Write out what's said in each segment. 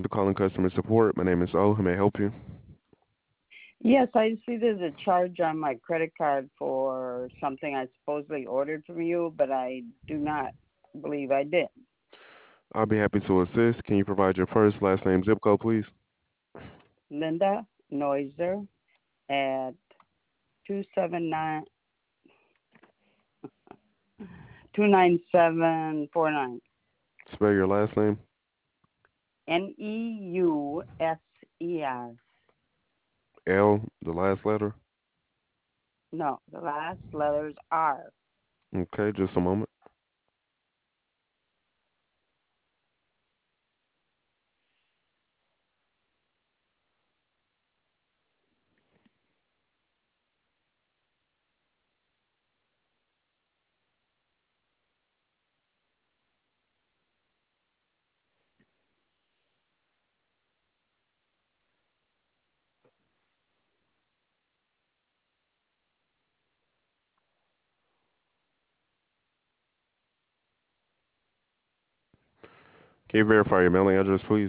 To calling customer support. My name is O. How may I help you? Yes, I see there's a charge on my credit card for something I supposedly ordered from you, but I do not believe I did. I'll be happy to assist. Can you provide your first, last name, zip code, please? Linda Noiser at 279 29749. Spell your last name. Neuser. L, the last letter. No, the last letters are. Okay, just a moment. Can you verify your mailing address, please?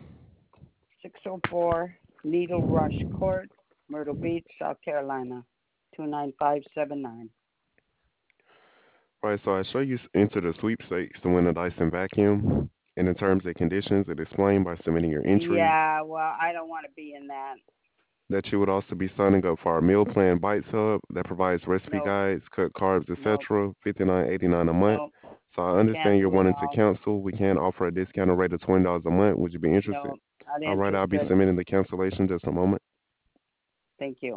604 Needle Rush Court, Myrtle Beach, South Carolina, 29579. All right, so I show you enter the sweepstakes to win a Dyson vacuum. And in terms and conditions, it explained by submitting your entries Yeah, well, I don't want to be in that. that you would also be signing up for our meal plan Bites Hub that provides recipe Nope, guides, cut carbs, nope, etc. $59.89 a month. nope. So I understand you're Cancel it wanting to all. cancel. We can offer a discounted rate of $20 a month. Would you be interested? No, not All right, I'll be interested. submitting the cancellation just a moment. Thank you.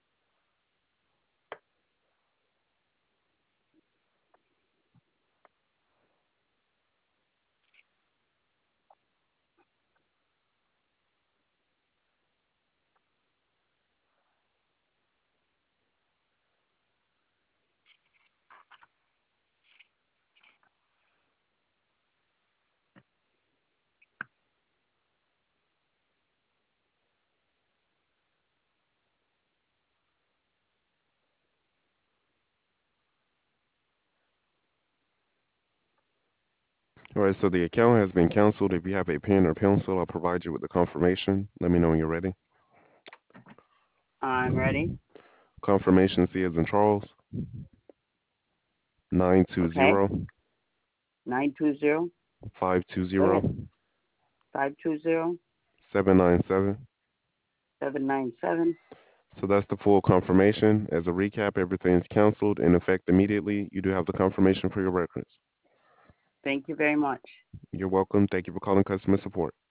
All right, so the account has been canceled. If you have a pen or pencil, I'll provide you with the confirmation. Let me know when you're ready. I'm ready. Confirmation C as in Charles, Okay. 920 920 Go 520 ahead. 520 797. 797. So that's the full confirmation. As a recap, everything's canceled in effect immediately. You do have the confirmation for your records. Thank you very much. You're welcome. Thank you for calling customer support.